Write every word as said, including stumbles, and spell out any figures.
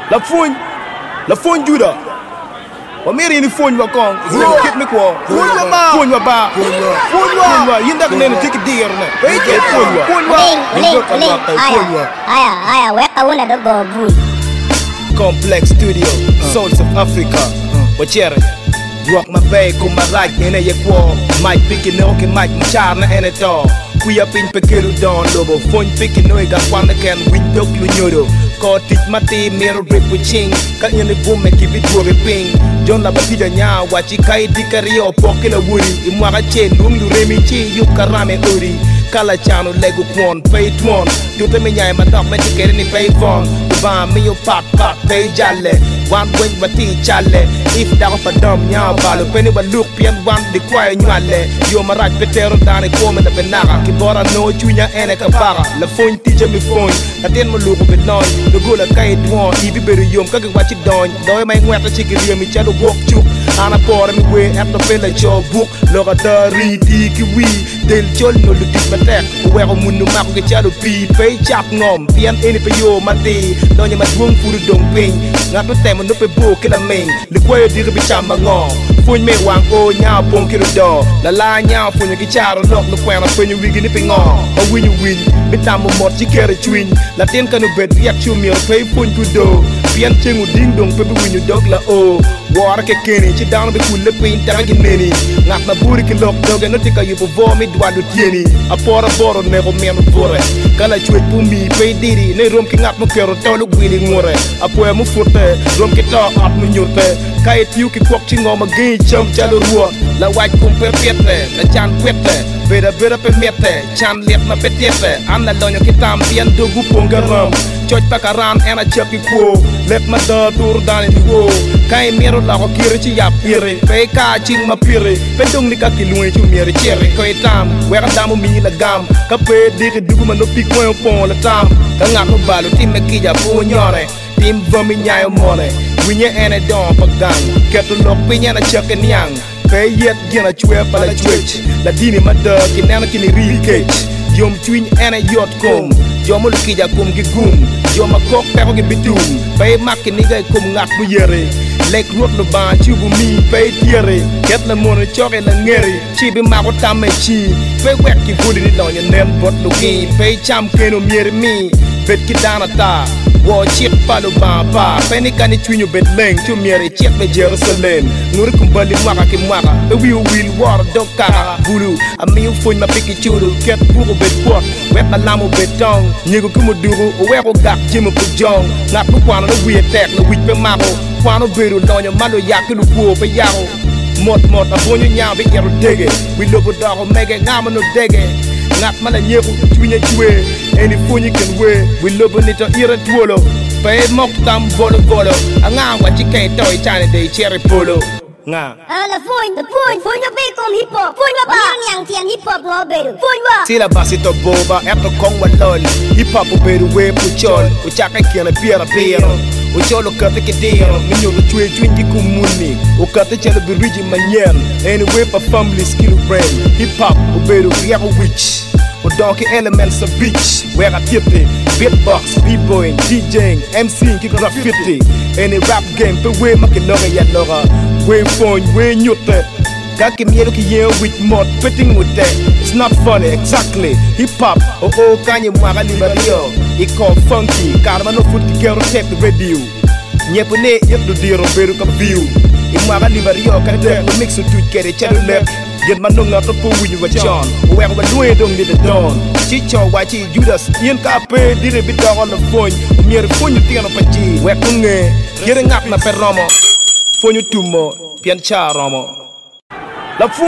La phun, la phun juda. Wa meri ni phun wa kong. Kit me ko. Phun wa ba. Phun wa ba. Phun wa. Yinda ko nene tiki dir na. Pe ke phun wa. Phun wa. Ling, ling, aya, aya, aya, weka una do go bun. Complex Studio, Souls of Africa. Wachere. Rock my bay, come my right, and a quo. Might pick it, no, can might charna and it all. We up in Pekiru Don Lobo, phone picking no, got one that can win dog Lunodo. Caught it Mate, mirror break with ching. Cut in the boom and keep it to a ping. John Labatida Nya, watch it Kai Dikario, Pokilla Woody, Imara chain, Lum du Remichi, Yukarame Uri. Kala channel Lego Kwon, pay twon. Do the menya, my dog, make it any pay phone. The bomb, me your pop, pop, pay jale. One wing, but tea chale. If that of a dumb yam balo, penny but look, pian one, the quiet nuale. You're my right, Petero, down a form in the Benara. Kibora no junior and a capara. La phone teacher me phone. I didn't look of it noise. The good a kite one, if you better yum, cook what you done. Though I might wear the chicken, me shadow walk chook. And I pour me way after village or book. Look at the read, we. They'll chill no look this attack. Where a moon no map get shadow pee, pay chap nom. Pian any for you, my day. Don't you must room for the don't pain. Not the time on the book in a main. The quiet did be chambang. Phone me one oh now, punk in the door. La la now, phone you get out of lock the point of when you begin nipping on. Or when you win, but I'm a more carry twin. Latin can bed reaction me or pay phone to do. Pian ching with ding dong, paper when you dog la oh. War a kenny, she down the cool paint, tagging many. Not my booty can lock dog and not take a you before me, do I do tieni. A pour a bottle never man for it. Kala chwe pumi, pay diddy, ne room king up no carrot, tolo winning more. A poem of foot, room guitar up in your pay. Kite you can watching on my game, jump jello rock. La white compare pete, la chan quete. Better better pe mete, chan left my petete. I'm not on your kitam, pian do gupungarum. Church pakaran and a chucky quo. Let my door door down in the wall. Kai mero la ko kirichi ya pire. Pe ka ching ma pire. Pe dong ni ka kilue chu meri cherry. Koi tam, wera damu mi la gam. Ka pe diri dugu man no pick point pon la tam. Ka ngak no balu tim me kija po nyore. Tim vami nyayo mone. Winya ene don pa gang. Keto lok pinya na chucky nyang. Pe yet gina chwe pa la chwech. La dini ma dog kinana kini real cage. Yom twin ene yot kom. Jomo lukija kum gigum. Joma kok pero gi bitum. Pay makki nigga kum ngak bu yere. Lek rot no ban chi bu mi pay tiere. Get la mono choke la ngeri. Chi bi mako tame chi. Pay wek ki budi ni don your name bot lugi. Pay cham keno miere mi. Bet ki dana ta. Wo chip palo ban pa. Penny kani twinyo bet leng. Chu miere chip be Jerusalem. Nguri kumbali mwaka ki mwaka. Pe wheel wheel war dog kara. Bulu. Ami ufuny ma piki churu. Ket buru bet pot. Wep alamo betong. Nyigo kumuduru. Uweko gak jimu pujong. Ngat bu kwano no we attack. No wich pe mako. Kwano beru donyo malo yaki lu kuo pe yaro. Mot mot abonyo nyaw be yero dege. We lobo dog mege ngama no dege. Ngat mala nyeku twinya chwe. Any phone you can wear. We lobo nito ira twolo. Pay mok tam bolo bolo. Anga wa chike toy chane de cherry polo. Nga. Ah, la phone, the phone, phone yo be kom hip hop. Phone wa ba yang tian hip hop ngo beru. Phone wa. Sila basito boba eto kong wa lol. Hip hop beru we puchol. Uchaka kiana piera piera. Ucholo kate kedero. Minyo lo chwe chwingi kumuni. Ukate chelo biriji manyen. Anyway pa family skill brain. Hip hop beru riako witch. Or donkey elements of beach. Where I tip it. Beatbox, b-boying, DJing, MCing, kick graffiti. Any rap game, pe we makinoga ya loga. We phone, we nyote. Kaki mielo ki yen with mod, fitting with that. It's not funny, exactly. Hip hop, oh oh, kanye mwaga libario. It called funky, karma no foot ki gero tape the radio. Nyepone yep do diro beru ka view. Imwaga libario, kane dek mix with tweet kere chadu lep. Get my nung out the pool when you were John. Where we do it, don't need the dawn. Chicho, Wachi, Judas, Ian Cape, did a bit on the phone. Mere phone you think of a G. Where Kunge, getting up na perromo. Phone you two more, Piancha Romo.